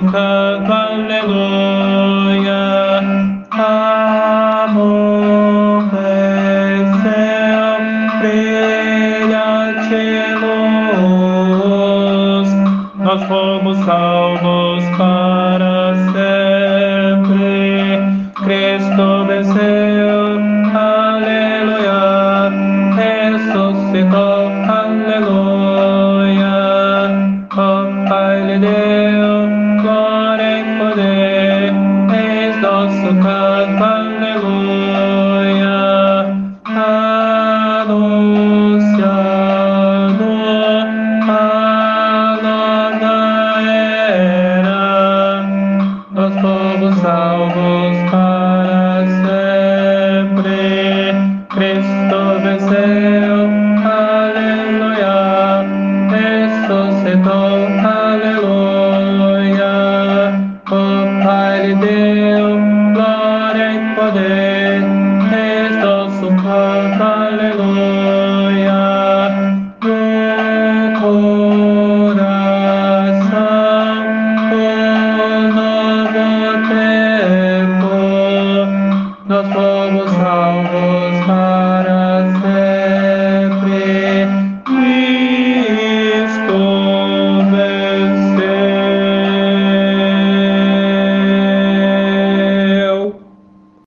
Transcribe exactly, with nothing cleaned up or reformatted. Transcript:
canto, aleluia. Amor venceu, brilhante luz. Nós fomos salvos para sempre. Cristo venceu, aleluia. Ressuscitou, aleluia. O Pai lhe deu glória e poder. Eis nosso canto, aleluia. Anunciando a nova era. Nós fomos salvos para sempre. Cristo venceu, aleluia. Ressuscitou,